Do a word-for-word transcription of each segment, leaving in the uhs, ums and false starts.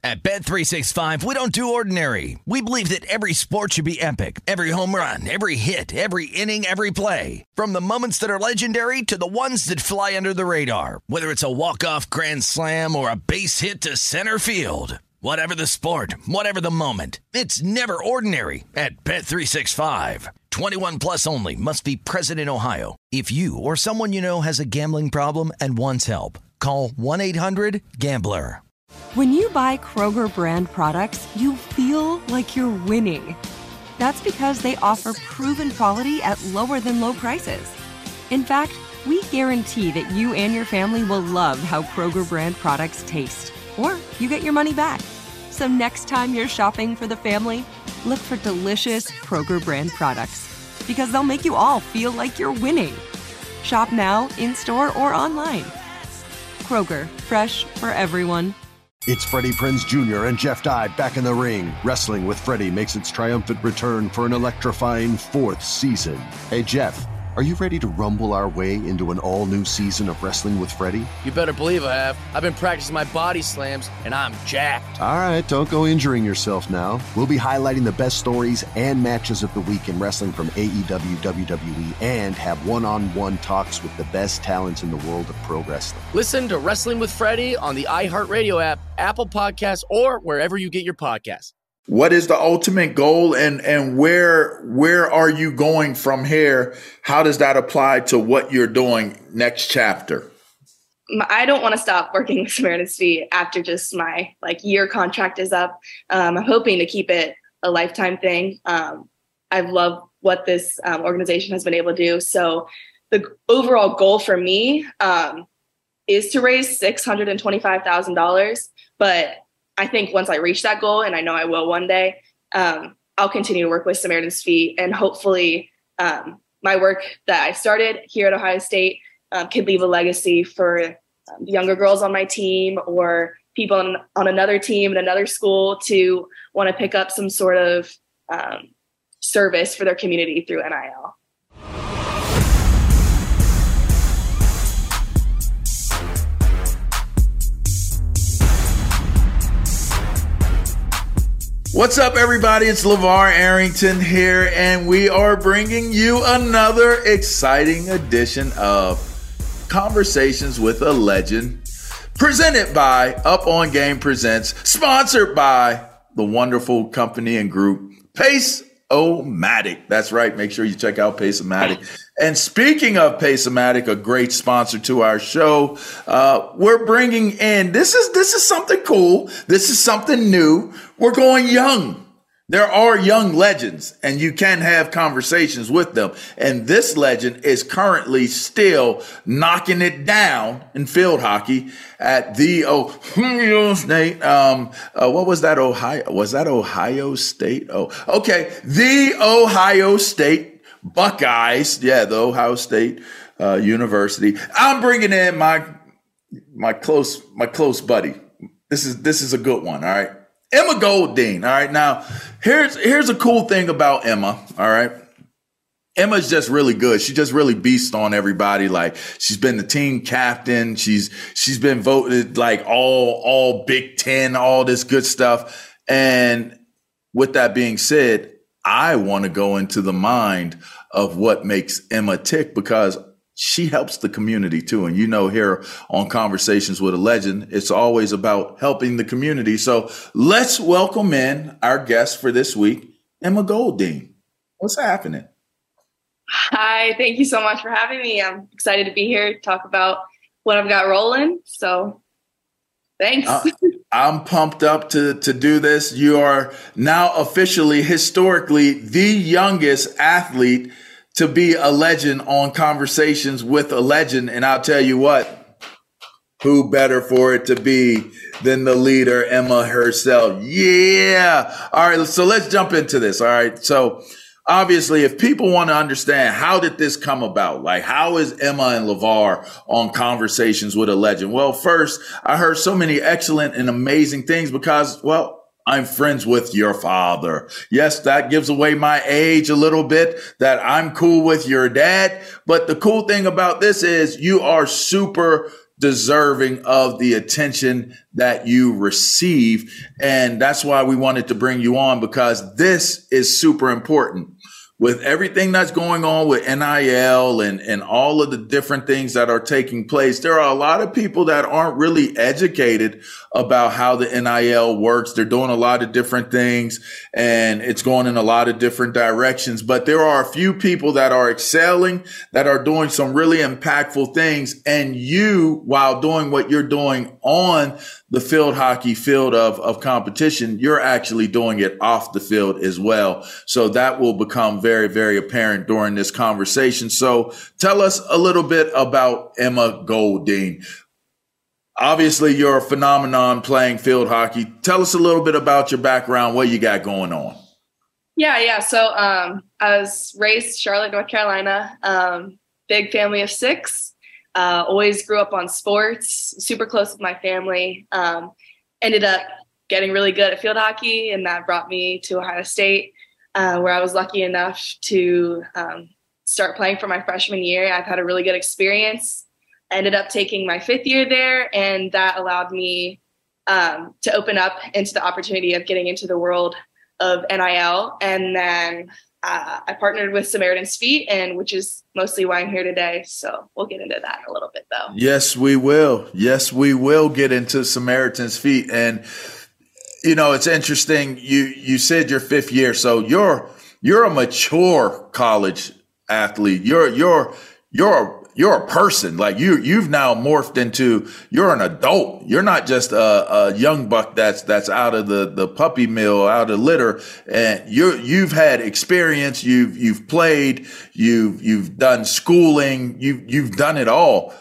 At Bet three sixty-five, we don't do ordinary. We believe that every sport should be epic. Every home run, every hit, every inning, every play. From the moments that are legendary to the ones that fly under the radar. Whether it's a walk-off grand slam or a base hit to center field. Whatever the sport, whatever the moment. It's never ordinary at Bet three sixty-five. twenty-one plus only. Must be present in Ohio. If you or someone you know has a gambling problem and wants help, call one eight hundred gambler. When you buy Kroger brand products, you feel like you're winning. That's because they offer proven quality at lower than low prices. In fact, we guarantee that you and your family will love how Kroger brand products taste, or you get your money back. So next time you're shopping for the family, look for delicious Kroger brand products, because they'll make you all feel like you're winning. Shop now, in-store, or online. Kroger, fresh for everyone. It's Freddie Prinze Junior and Jeff Dye back in the ring. Wrestling with Freddie makes its triumphant return for an electrifying fourth season. Hey, Jeff, are you ready to rumble our way into an all-new season of Wrestling with Freddie? You better believe I have. I've been practicing my body slams, and I'm jacked. All right, don't go injuring yourself now. We'll be highlighting the best stories and matches of the week in wrestling from A E W, W W E, and have one-on-one talks with the best talents in the world of pro wrestling. Listen to Wrestling with Freddie on the iHeartRadio app, Apple Podcasts, or wherever you get your podcasts. What is the ultimate goal, and, and where where are you going from here? How does that apply to what you're doing next chapter? I don't want to stop working with Samaritan's Feet after just my like year contract is up. Um, I'm hoping to keep it a lifetime thing. Um, I've loved what this um, organization has been able to do. So the overall goal for me um, is to raise six hundred twenty-five thousand dollars, but I think once I reach that goal, and I know I will one day, um, I'll continue to work with Samaritan's Feet, and hopefully um, my work that I started here at Ohio State um, could leave a legacy for um, younger girls on my team or people on, on another team in another school to want to pick up some sort of um, service for their community through N I L. What's up, everybody? It's LeVar Arrington here, and we are bringing you another exciting edition of Conversations with a Legend, presented by Up On Game Presents, sponsored by the wonderful company and group Pace-O-Matic. That's right. Make sure you check out Pace-O-Matic. And speaking of Pace-O-Matic, a great sponsor to our show, uh, we're bringing in, this is, this is something cool. This is something new. We're going young. There are young legends, and you can have conversations with them. And this legend is currently still knocking it down in field hockey at the Ohio State. Um, uh, what was that? Ohio? Was that Ohio State? Oh, okay. The Ohio State Buckeyes. Yeah, the Ohio State uh, University. I'm bringing in my my close my close buddy. This is this is a good one. All right. Emma Goldine. All right. Now, here's here's a cool thing about Emma. All right. Emma's just really good. She just really beasts on everybody. Like, she's been the team captain. She's she's been voted like all all Big Ten, all this good stuff. And with that being said, I want to go into the mind of what makes Emma tick, because she helps the community too. And you know, here on Conversations with a Legend, it's always about helping the community. So let's welcome in our guest for this week, Emma Goldine. What's happening? Hi, thank you so much for having me. I'm excited to be here to talk about what I've got rolling. So thanks. Uh, I'm pumped up to, to do this. You are now officially, historically, the youngest athlete to be a legend on Conversations with a Legend. And I'll tell you what, who better for it to be than the leader, Emma herself. Yeah. All right. So let's jump into this. All right. So obviously, if people want to understand, how did this come about? Like, how is Emma and LeVar on Conversations with a Legend? Well, first, I heard so many excellent and amazing things because, well, I'm friends with your father. Yes, that gives away my age a little bit, that I'm cool with your dad. But the cool thing about this is you are super deserving of the attention that you receive. And that's why we wanted to bring you on, because this is super important. With everything that's going on with N I L and, and all of the different things that are taking place, there are a lot of people that aren't really educated about how the N I L works. They're doing a lot of different things and it's going in a lot of different directions. But there are a few people that are excelling, that are doing some really impactful things. And you, while doing what you're doing on the field hockey field of, of competition, you're actually doing it off the field as well. So that will become very, very apparent during this conversation. So tell us a little bit about Emma Goldine. Obviously, you're a phenomenon playing field hockey. Tell us a little bit about your background, what you got going on. Yeah, yeah. So um, I was raised Charlotte, North Carolina, um, big family of six. Uh, always grew up on sports, super close with my family. Um, ended up getting really good at field hockey, and that brought me to Ohio State, uh, where I was lucky enough to um, start playing for my freshman year. I've had a really good experience. I ended up taking my fifth year there, and that allowed me um, to open up into the opportunity of getting into the world of N I L. And then uh, I partnered with Samaritan's Feet, and which is mostly why I'm here today. So we'll get into that in a little bit, though. Yes, we will. Yes, we will get into Samaritan's Feet. And, you know, it's interesting. You you said your fifth year. So you're you're a mature college athlete. You're you're you're a You're a person. Like you, you've now morphed into, you're an adult. You're not just a, a young buck that's, that's out of the, the puppy mill, out of litter. And you, you've had experience. You've, you've played, you've, you've done schooling. You've, you've done it all.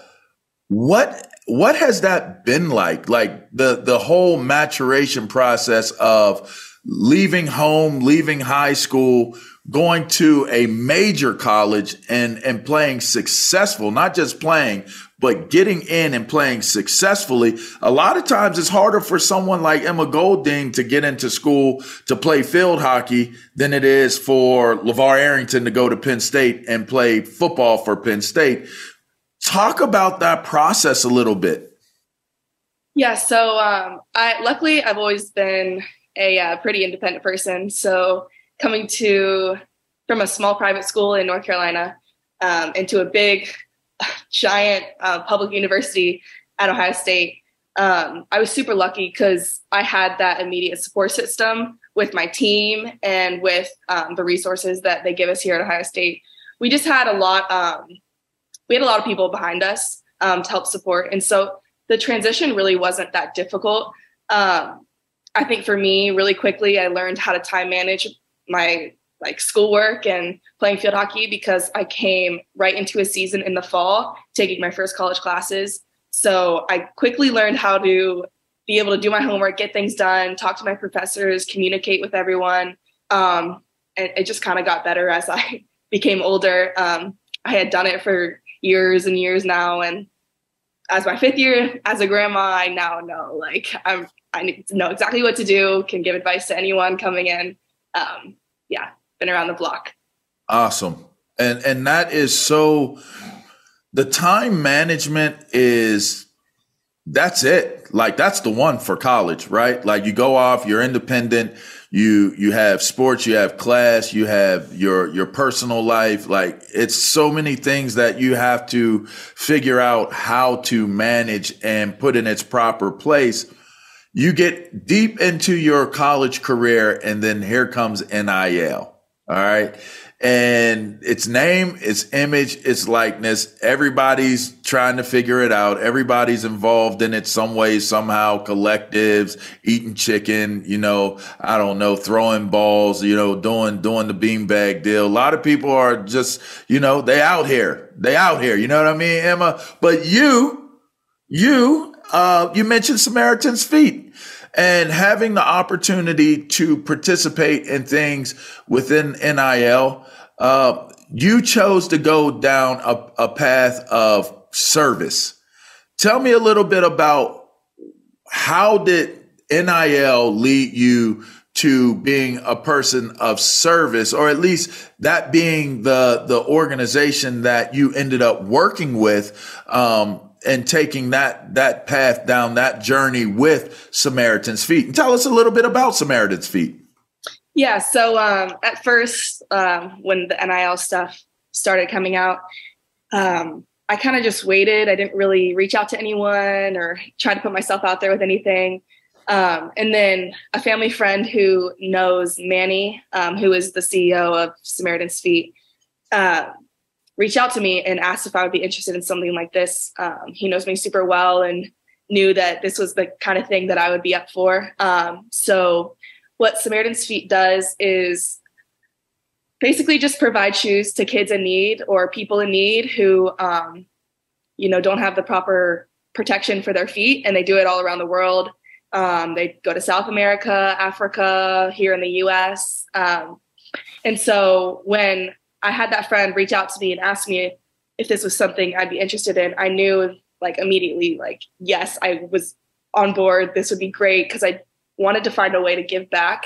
What, what has that been like? Like the, the whole maturation process of leaving home, leaving high school, going to a major college and, and playing successful, not just playing, but getting in and playing successfully. A lot of times it's harder for someone like Emma Goldine to get into school to play field hockey than it is for LeVar Arrington to go to Penn State and play football for Penn State. Talk about that process a little bit. Yeah, so um, I luckily I've always been a uh, pretty independent person. So coming to from a small private school in North Carolina um, into a big, giant uh, public university at Ohio State, um, I was super lucky because I had that immediate support system with my team and with um, the resources that they give us here at Ohio State. We just had a lot. Um, we had a lot of people behind us um, to help support, and so the transition really wasn't that difficult. Um, I think for me, really quickly, I learned how to time manage my like schoolwork and playing field hockey because I came right into a season in the fall, taking my first college classes. So I quickly learned how to be able to do my homework, get things done, talk to my professors, communicate with everyone. Um, and it just kind of got better as I became older. Um, I had done it for years and years now. And as my fifth year as a grandma, I now know, like, I'm, I need to know exactly what to do, can give advice to anyone coming in. Um, yeah, been around the block. Awesome. And, and that is so, the time management is, that's it. Like, that's the one for college, right? Like, you go off, you're independent, you, you have sports, you have class, you have your, your personal life. Like, it's so many things that you have to figure out how to manage and put in its proper place. You get deep into your college career, and then here comes N I L. All right. And its name, its image, its likeness, everybody's trying to figure it out. Everybody's involved in it some way, somehow, collectives, eating chicken, you know, I don't know, throwing balls, you know, doing, doing the beanbag deal. A lot of people are just, you know, they out here, they out here. You know what I mean, Emma? But you, you, uh, you mentioned Samaritan's Feet. And having the opportunity to participate in things within N I L, uh, you chose to go down a, a path of service. Tell me a little bit about how did N I L lead you to being a person of service, or at least that being the, the organization that you ended up working with, um, and taking that that path down that journey with Samaritan's Feet. And tell us a little bit about Samaritan's Feet. Yeah. So um, at first, um, when the N I L stuff started coming out, um, I kind of just waited. I didn't really reach out to anyone or try to put myself out there with anything. Um, and then a family friend who knows Manny, um, who is the C E O of Samaritan's Feet, uh, reached out to me and asked if I would be interested in something like this. Um, he knows me super well and knew that this was the kind of thing that I would be up for. Um, so what Samaritan's Feet does is basically just provide shoes to kids in need or people in need who, um, you know, don't have the proper protection for their feet, and they do it all around the world. Um, they go to South America, Africa, here in the U S. Um, and so when I had that friend reach out to me and ask me if this was something I'd be interested in, I knew like immediately, like, yes, I was on board. This would be great because I wanted to find a way to give back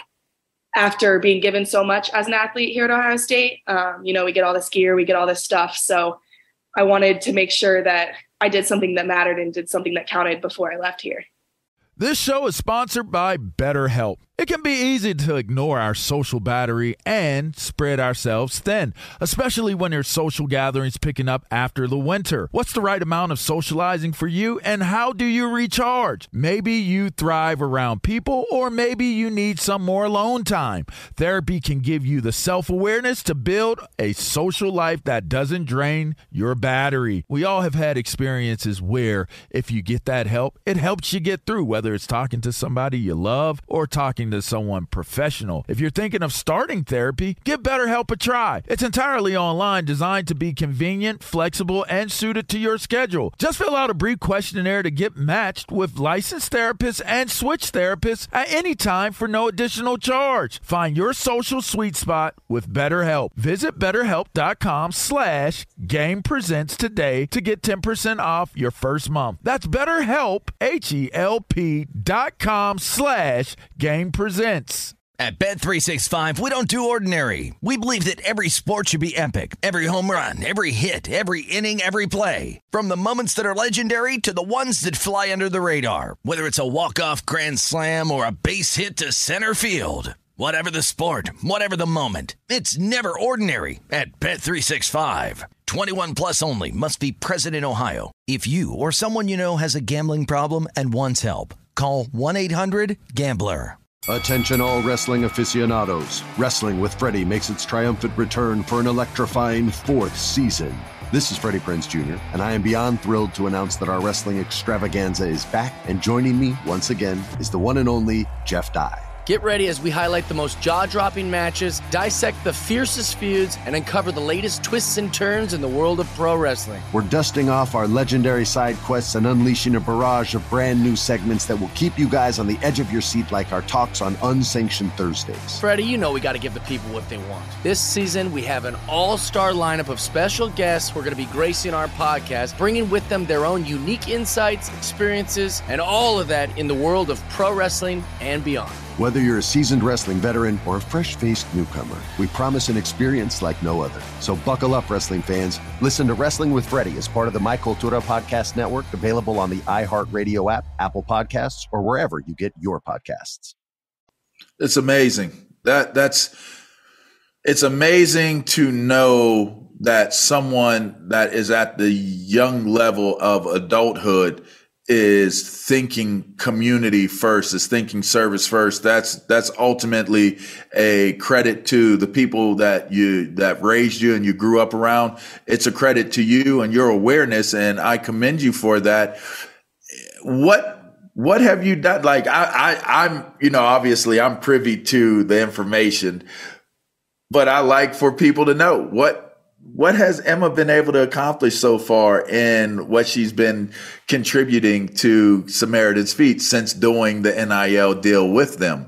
after being given so much as an athlete here at Ohio State. Um, you know, we get all this gear, we get all this stuff. So I wanted to make sure that I did something that mattered and did something that counted before I left here. This show is sponsored by BetterHelp. It can be easy to ignore our social battery and spread ourselves thin, especially when there's social gatherings picking up after the winter. What's the right amount of socializing for you, and how do you recharge? Maybe you thrive around people, or maybe you need some more alone time. Therapy can give you the self-awareness to build a social life that doesn't drain your battery. We all have had experiences where if you get that help, it helps you get through, whether it's talking to somebody you love or talking to someone professional. If you're thinking of starting therapy, give BetterHelp a try. It's entirely online, designed to be convenient, flexible, and suited to your schedule. Just fill out a brief questionnaire to get matched with licensed therapists and switch therapists at any time for no additional charge. Find your social sweet spot with BetterHelp. Visit BetterHelp.com slash Game Presents today to get ten percent off your first month. That's BetterHelp, H E L P dot com slash Game Presents. At Bet three sixty-five, we don't do ordinary. We believe that every sport should be epic. Every home run, every hit, every inning, every play. From the moments that are legendary to the ones that fly under the radar. Whether it's a walk-off grand slam or a base hit to center field. Whatever the sport, whatever the moment, it's never ordinary at Bet three sixty-five. twenty-one plus only. Must be present in Ohio. If you or someone you know has a gambling problem and wants help, call one eight hundred gambler. Attention all wrestling aficionados. Wrestling with Freddie makes its triumphant return for an electrifying fourth season. This is Freddie Prinze Junior, and I am beyond thrilled to announce that our wrestling extravaganza is back, and joining me once again is the one and only Jeff Dye. Get ready as we highlight the most jaw-dropping matches, dissect the fiercest feuds, and uncover the latest twists and turns in the world of pro wrestling. We're dusting off our legendary side quests and unleashing a barrage of brand new segments that will keep you guys on the edge of your seat like our talks on Unsanctioned Thursdays. Freddie, you know we got to give the people what they want. This season, we have an all-star lineup of special guests who are going to be gracing our podcast, bringing with them their own unique insights, experiences, and all of that in the world of pro wrestling and beyond. Whether you're a seasoned wrestling veteran or a fresh-faced newcomer, we promise an experience like no other. So buckle up, wrestling fans. Listen to Wrestling with Freddie as part of the My Cultura Podcast Network, available on the iHeartRadio app, Apple Podcasts, or wherever you get your podcasts. It's amazing. That that's it's amazing to know that someone that is at the young level of adulthood is thinking community first, is thinking service first. That's that's ultimately a credit to the people that you that raised you and you grew up around. It's a credit to you and your awareness, and I commend you for that. What what have you done? Like I, I I'm you know obviously I'm privy to the information, but I like for people to know what. What has Emma been able to accomplish so far in what she's been contributing to Samaritan's Feet since doing the N I L deal with them?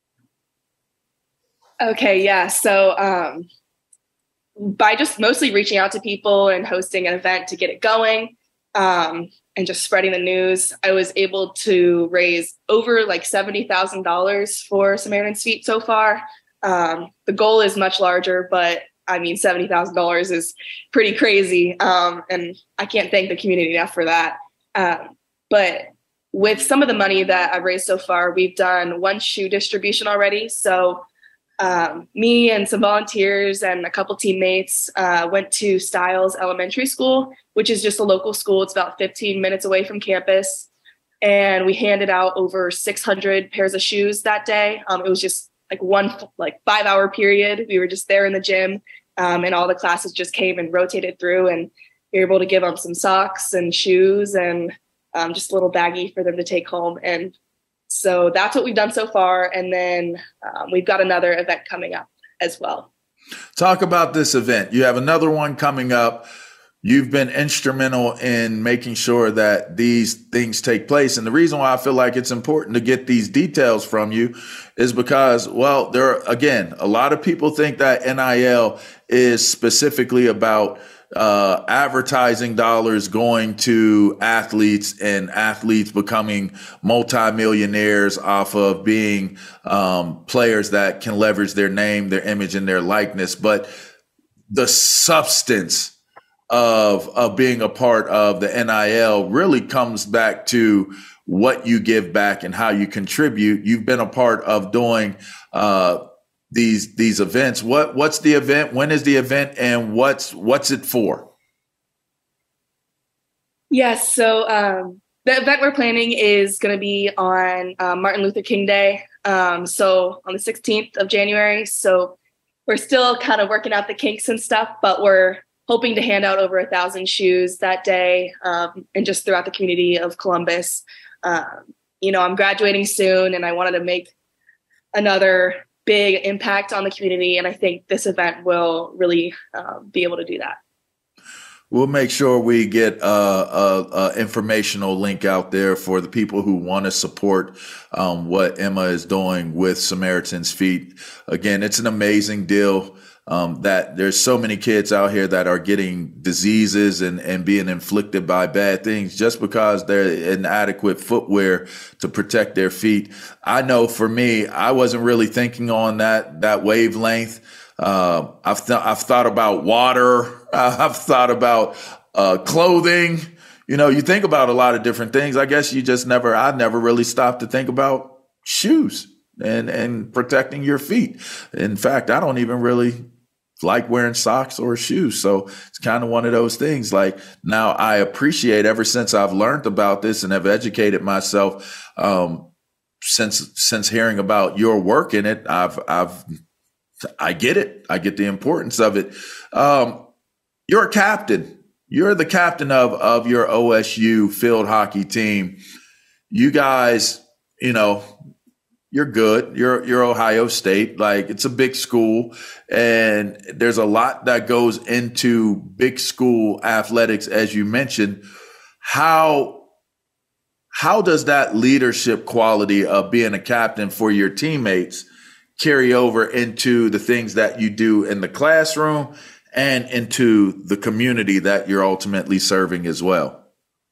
Okay, yeah. So um, by just mostly reaching out to people and hosting an event to get it going um, and just spreading the news, I was able to raise over like seventy thousand dollars for Samaritan's Feet so far. Um, the goal is much larger, but I mean, seventy thousand dollars is pretty crazy. Um, and I can't thank the community enough for that. Um, but with some of the money that I've raised so far, we've done one shoe distribution already. So um, me and some volunteers and a couple teammates uh, went to Stiles Elementary School, which is just a local school. It's about fifteen minutes away from campus. And we handed out over six hundred pairs of shoes that day. Um, it was just like one like five hour period. We were just there in the gym um, and all the classes just came and rotated through, and we were able to give them some socks and shoes and um, just a little baggie for them to take home. And so that's what we've done so far. And then um, we've got another event coming up as well. Talk about this event. You have another one coming up. You've been instrumental in making sure that these things take place. And the reason why I feel like it's important to get these details from you is because, well, there are, again, a lot of people think that N I L is specifically about uh, advertising dollars going to athletes and athletes becoming multimillionaires off of being um, players that can leverage their name, their image, and their likeness. But the substance of of being a part of the N I L really comes back to what you give back and how you contribute. You've been a part of doing uh, these these events. What what's the event? When is the event, and what's what's it for? Yes, so um, the event we're planning is going to be on um, Martin Luther King Day. Um, so on the sixteenth of January. So we're still kind of working out the kinks and stuff, but we're hoping to hand out over a thousand shoes that day um, and just throughout the community of Columbus. Um, you know, I'm graduating soon and I wanted to make another big impact on the community. And I think this event will really um, be able to do that. We'll make sure we get a, a, a informational link out there for the people who want to support um, what Emma is doing with Samaritan's Feet. Again, it's an amazing deal. Um, that there's so many kids out here that are getting diseases and, and being inflicted by bad things just because they're inadequate footwear to protect their feet. I know for me, I wasn't really thinking on that, that wavelength. Uh, I've, th- I've thought about water. I've thought about uh, clothing. You know, you think about a lot of different things. I guess you just never, I never really stopped to think about shoes and, and protecting your feet. In fact, I don't even really like wearing socks or shoes. So it's kind of one of those things. Like, now I appreciate, ever since I've learned about this and have educated myself, um, since, since hearing about your work in it, I've, I've, I get it. I get the importance of it. Um, you're a captain. You're the captain of, of your O S U field hockey team. You guys, you know, you're good. You're, you're Ohio State. Like, it's a big school, and there's a lot that goes into big school athletics, as you mentioned. How, how does that leadership quality of being a captain for your teammates carry over into the things that you do in the classroom and into the community that you're ultimately serving as well?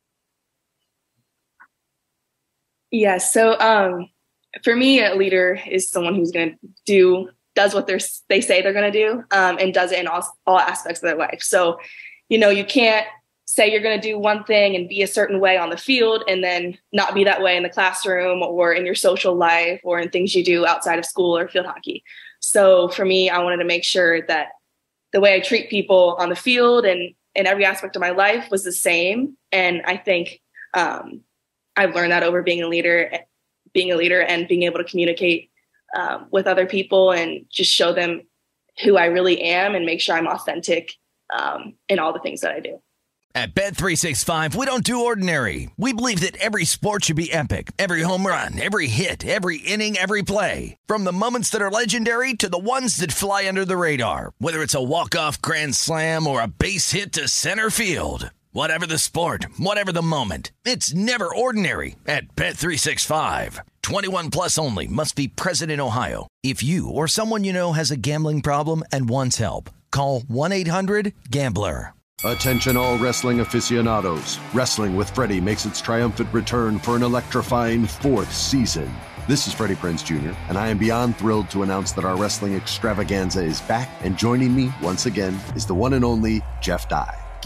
Yeah. So, um, for me, a leader is someone who's going to do, does what they're, they say they're going to do, um, and does it in all, all aspects of their life. So, you know, you can't say you're going to do one thing and be a certain way on the field and then not be that way in the classroom or in your social life or in things you do outside of school or field hockey. So for me, I wanted to make sure that the way I treat people on the field and in every aspect of my life was the same. And I think um, I've learned that over being a leader being a leader and being able to communicate um, with other people and just show them who I really am and make sure I'm authentic um, in all the things that I do. At Bet three sixty-five, we don't do ordinary. We believe that every sport should be epic. Every home run, every hit, every inning, every play. From the moments that are legendary to the ones that fly under the radar. Whether it's a walk-off grand slam or a base hit to center field. Whatever the sport, whatever the moment, it's never ordinary at Bet three sixty-five. twenty-one plus only. Must be present in Ohio. If you or someone you know has a gambling problem and wants help, call one eight hundred gambler. Attention all wrestling aficionados. Wrestling with Freddie makes its triumphant return for an electrifying fourth season. This is Freddie Prinze Junior, and I am beyond thrilled to announce that our wrestling extravaganza is back, and joining me once again is the one and only Jeff Dye.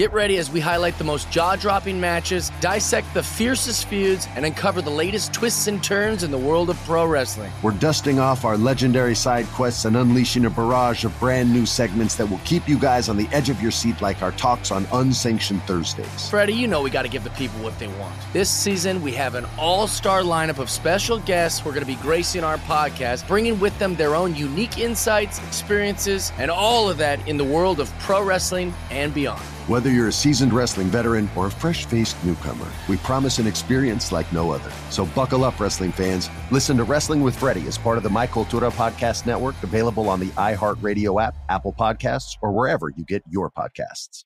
Get ready as we highlight the most jaw-dropping matches, dissect the fiercest feuds, and uncover the latest twists and turns in the world of pro wrestling. We're dusting off our legendary side quests and unleashing a barrage of brand new segments that will keep you guys on the edge of your seat like our talks on Unsanctioned Thursdays. Freddie, you know we got to give the people what they want. This season, we have an all-star lineup of special guests who are going to be gracing our podcast, bringing with them their own unique insights, experiences, and all of that in the world of pro wrestling and beyond. Whether you're a seasoned wrestling veteran or a fresh-faced newcomer, we promise an experience like no other. So buckle up, wrestling fans. Listen to Wrestling with Freddie as part of the My Cultura Podcast Network, available on the iHeartRadio app, Apple Podcasts, or wherever you get your podcasts.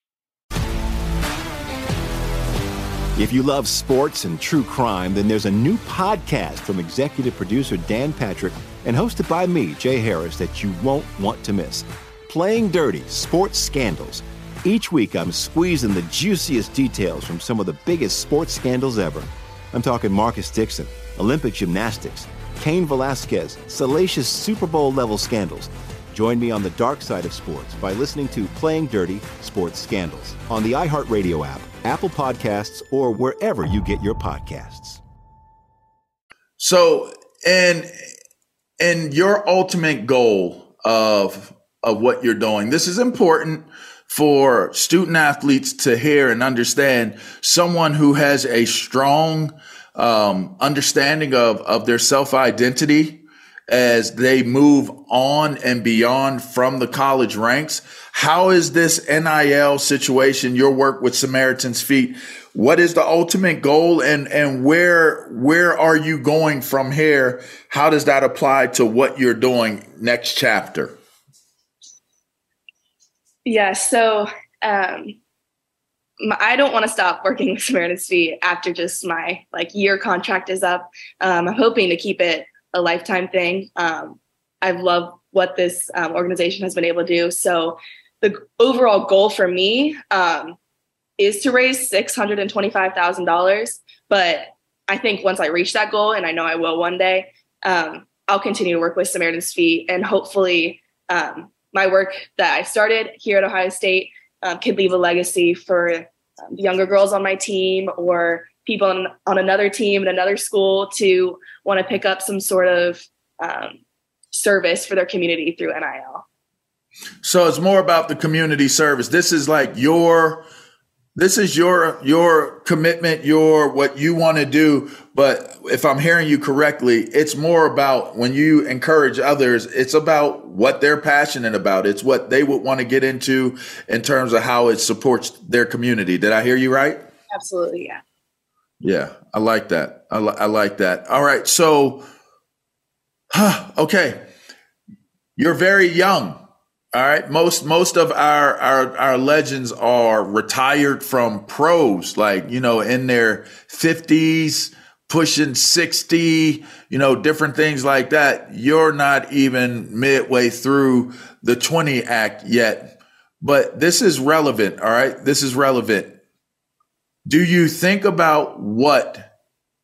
If you love sports and true crime, then there's a new podcast from executive producer Dan Patrick and hosted by me, Jay Harris, that you won't want to miss. Playing Dirty: Sports Scandals. Each week, I'm squeezing the juiciest details from some of the biggest sports scandals ever. I'm talking Marcus Dixon, Olympic gymnastics, Cain Velasquez, salacious Super Bowl-level scandals. Join me on the dark side of sports by listening to Playing Dirty: Sports Scandals on the iHeartRadio app, Apple Podcasts, or wherever you get your podcasts. So, and and your ultimate goal of of what you're doing, this is important for student athletes to hear and understand. Someone who has a strong um, understanding of, of their self-identity as they move on and beyond from the college ranks. How is this N I L situation, your work with Samaritan's Feet, what is the ultimate goal, and, and where, where are you going from here? How does that apply to what you're doing next chapter? Yeah, so um, I don't want to stop working with Samaritan's Feet after just my like year contract is up. Um, I'm hoping to keep it a lifetime thing. Um, I've loved what this um, organization has been able to do. So the overall goal for me um, is to raise six hundred twenty-five thousand dollars. But I think once I reach that goal, and I know I will one day, um, I'll continue to work with Samaritan's Feet, and hopefully um, my work that I started here at Ohio State um, could leave a legacy for um, younger girls on my team or people on, on another team in another school to want to pick up some sort of um, service for their community through N I L. So it's more about the community service. This is like your, this is your, your commitment, your, what you want to do. But if I'm hearing you correctly, it's more about when you encourage others, it's about what they're passionate about. It's what they would want to get into in terms of how it supports their community. Did I hear you right? Absolutely. Yeah. Yeah. I like that. I, li- I like that. All right. So, huh, okay. You're very young. All right. Most, most of our, our, our legends are retired from pros, like, you know, in their fifties, pushing sixty, you know, different things like that. You're not even midway through the twenty act yet, but this is relevant. All right. This is relevant. Do you think about what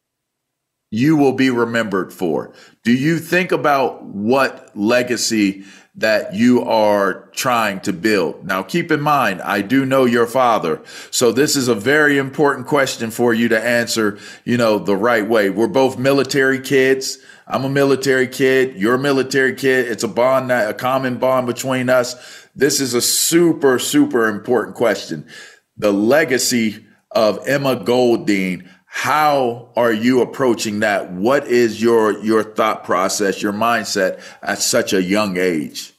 you will be remembered for? Do you think about what legacy that you are trying to build? Now, keep in mind, I do know your father. So this is a very important question for you to answer, you know, the right way. We're both military kids. I'm a military kid. You're a military kid. It's a bond, a common bond between us. This is a super, super important question. The legacy of Emma Goldine. How are you approaching that? What is your, your thought process, your mindset at such a young age?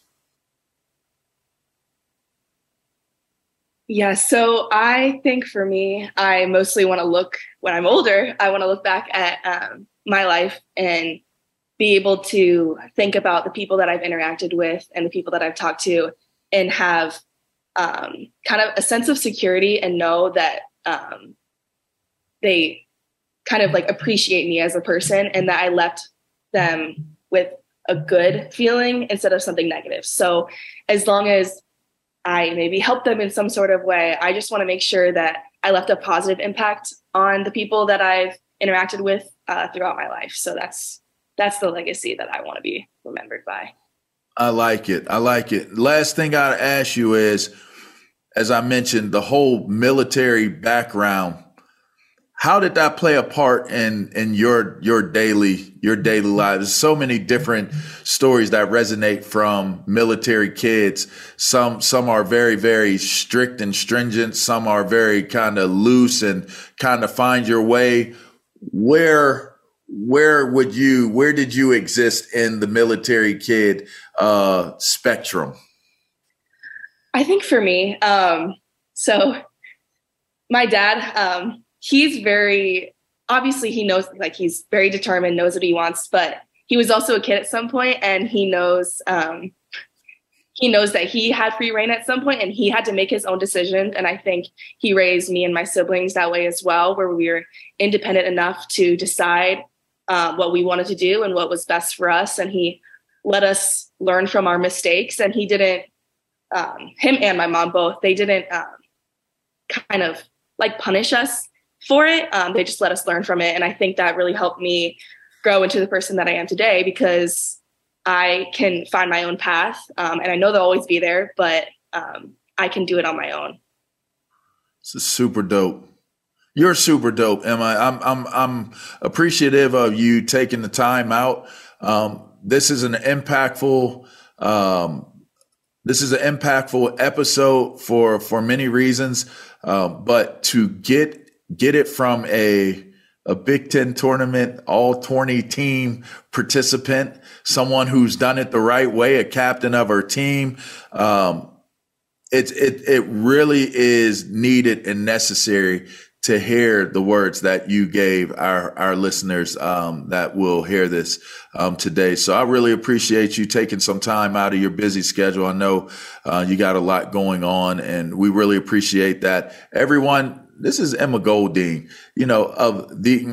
Yeah, so I think for me, I mostly want to look, when I'm older, I want to look back at um, my life and be able to think about the people that I've interacted with and the people that I've talked to and have um, kind of a sense of security and know that um, they kind of like appreciate me as a person and that I left them with a good feeling instead of something negative. So as long as I maybe help them in some sort of way, I just want to make sure that I left a positive impact on the people that I've interacted with uh, throughout my life. So that's that's the legacy that I want to be remembered by. I like it. I like it. Last thing I'll ask you is, as I mentioned, the whole military background. How did that play a part in in your your daily your daily life? There's so many different stories that resonate from military kids. Some some are very, very strict and stringent. Some are very kind of loose and kind of find your way. Where where would you where did you exist in the military kid uh, spectrum? I think for me, um, so my dad. Um, He's very, obviously he knows, like he's very determined, knows what he wants, but he was also a kid at some point, and he knows, um, he knows that he had free reign at some point, and he had to make his own decisions. And I think he raised me and my siblings that way as well, where we were independent enough to decide um, what we wanted to do and what was best for us. And he let us learn from our mistakes, and he didn't, um, him and my mom both, they didn't um, kind of like punish us for it. Um, they just let us learn from it. And I think that really helped me grow into the person that I am today, because I can find my own path. Um, and I know they'll always be there, but um, I can do it on my own. This is super dope. You're super dope, Emma. I'm, I'm, I'm appreciative of you taking the time out. Um, this is an impactful, um, this is an impactful episode for, for many reasons. Um, but to get Get it from a a Big Ten tournament, all twenty team participant, someone who's done it the right way, a captain of her team. Um, it it it really is needed and necessary to hear the words that you gave our our listeners um, that will hear this um, today. So I really appreciate you taking some time out of your busy schedule. I know uh, you got a lot going on, and we really appreciate that. Everyone. This is Emma Goldine, you know, of the,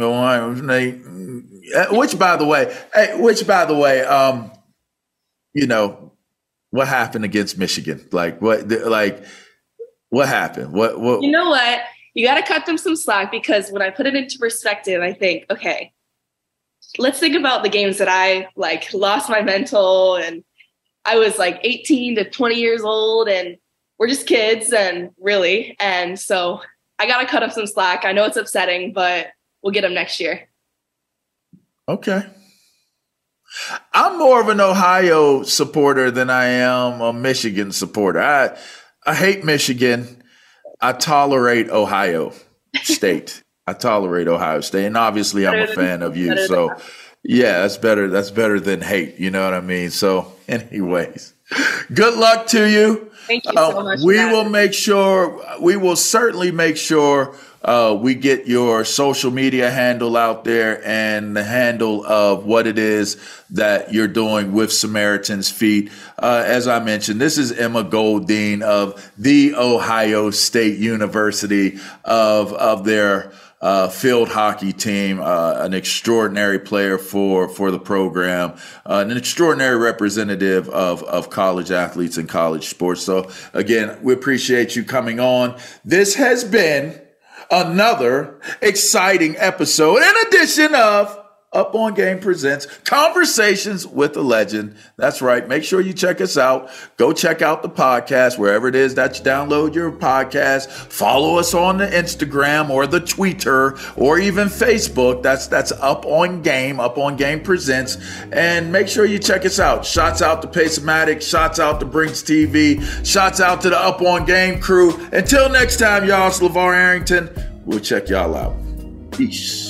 which by the way, which by the way, um, you know, what happened against Michigan? Like what, like what happened? What, what? You know what? You got to cut them some slack, because when I put it into perspective, I think, okay, let's think about the games that I like lost my mental, and I was like eighteen to twenty years old, and we're just kids, and really, and so I got to cut up some slack. I know it's upsetting, but we'll get them next year. Okay. I'm more of an Ohio supporter than I am a Michigan supporter. I I hate Michigan. I tolerate Ohio State. I tolerate Ohio State. And obviously I'm a fan of you. So yeah, that's better. That's better than hate. You know what I mean? So anyways, good luck to you. Thank you so uh, much. We will make sure, we will certainly make sure uh, we get your social media handle out there and the handle of what it is that you're doing with Samaritan's Feet. Uh, as I mentioned, this is Emma Goldine of the Ohio State University of, of their Uh, field hockey team, uh, an extraordinary player for, for the program, uh, an extraordinary representative of, of college athletes and college sports. So again, we appreciate you coming on. This has been another exciting episode, in addition of Up On Game presents Conversations with a Legend. That's right. Make sure you check us out. Go check out the podcast wherever it is that you download your podcast. Follow us on the Instagram or the Twitter or even Facebook. That's that's Up On Game. Up On Game presents. And make sure you check us out. Shots out to Pacematic. Shots out to Brinks T V. Shots out to the Up On Game crew. Until next time, y'all, it's LeVar Arrington. We'll check y'all out. Peace.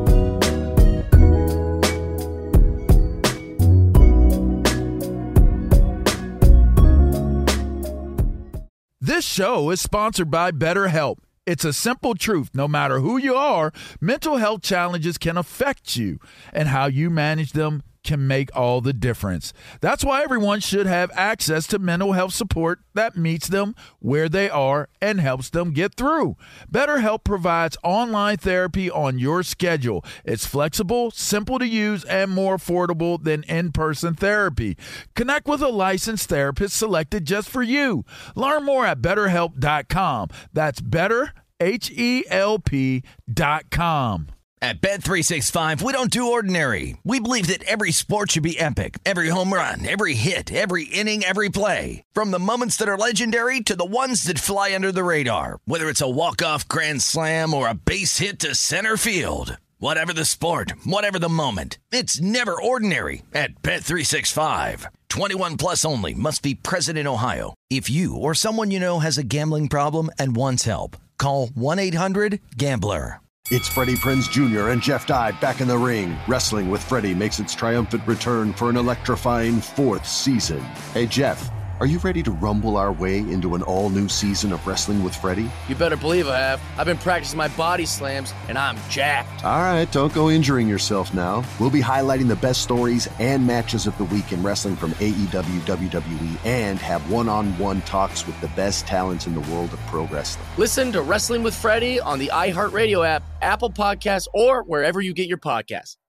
This show is sponsored by BetterHelp. It's a simple truth. No matter who you are, mental health challenges can affect you, and how you manage them can make all the difference. That's why everyone should have access to mental health support that meets them where they are and helps them get through. BetterHelp provides online therapy on your schedule. It's flexible, simple to use, and more affordable than in-person therapy. Connect with a licensed therapist selected just for you. Learn more at better help dot com. That's better, H E L P dot com. At Bet three sixty-five, we don't do ordinary. We believe that every sport should be epic. Every home run, every hit, every inning, every play. From the moments that are legendary to the ones that fly under the radar. Whether it's a walk-off grand slam or a base hit to center field. Whatever the sport, whatever the moment. It's never ordinary at Bet three sixty-five. twenty-one plus only. Must be present in Ohio. If you or someone you know has a gambling problem and wants help, call one eight hundred gambler. It's Freddie Prinze Junior and Jeff Dye back in the ring. Wrestling with Freddie makes its triumphant return for an electrifying fourth season. Hey, Jeff, are you ready to rumble our way into an all-new season of Wrestling with Freddie? You better believe I have. I've been practicing my body slams, and I'm jacked. All right, don't go injuring yourself now. We'll be highlighting the best stories and matches of the week in wrestling from A E W, W W E, and have one-on-one talks with the best talents in the world of pro wrestling. Listen to Wrestling with Freddie on the iHeartRadio app, Apple Podcasts, or wherever you get your podcasts.